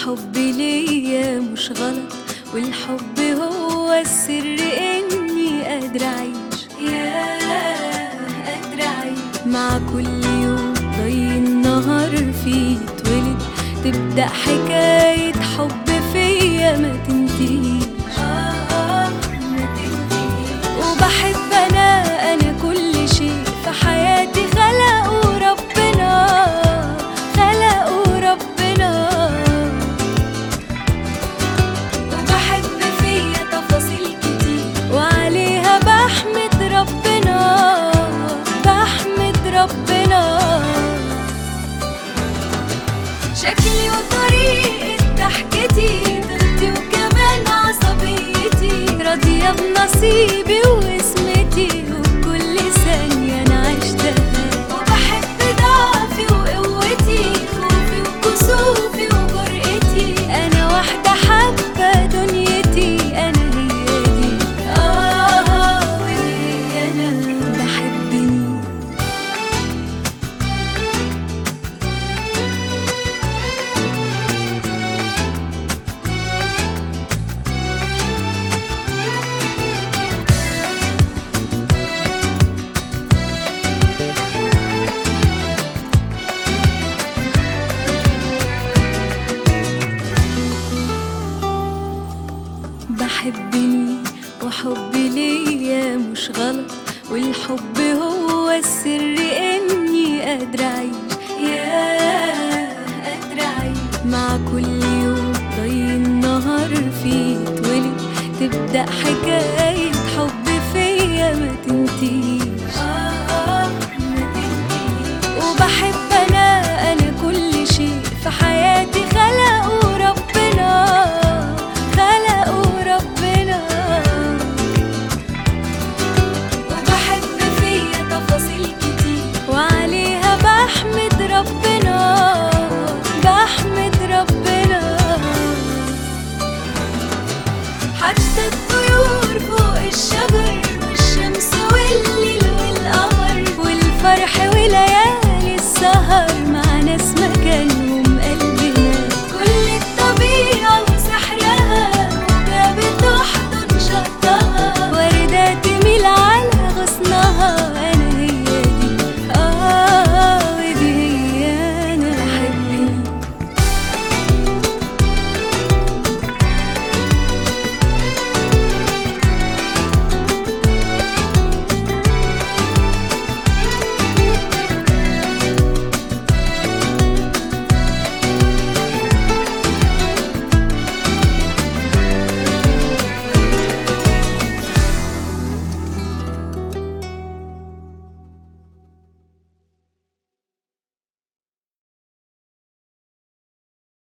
الحب ليا مش غلط، والحب هو السر اني قادرة اعيش، قادرة اعيش مع كل يوم ضي النهار فيه يتولد، تبدأ حكاية حب فيا ما تنتهيش، ما تنتهيش. وبحب انا كل شيء في حياتي خلقه ربنا، خلقه ربنا. وبحب فيا تفاصيل كتير وعليها بحمد ربنا، بحمد ربنا. شكلي وطريقة ضحكتي، طيبتي وكمان عصبيتي، راضية بنصيبي واسمتي وكل ثانية أنا عشتها. وبحب ضعفي وقوتي، خوفي وكسوفي وجرأتي، أنا واحدة حابة دنيتي، أنا هي دي وهي أنا. بحبني بحبني وحبي ليا مش غلط، والحب هو السر اني قادرة اعيش، قادرة اعيش مع كل يوم ضي النهار فيه يتولد، تبدأ حكاية حب فيا ما تنتهيش.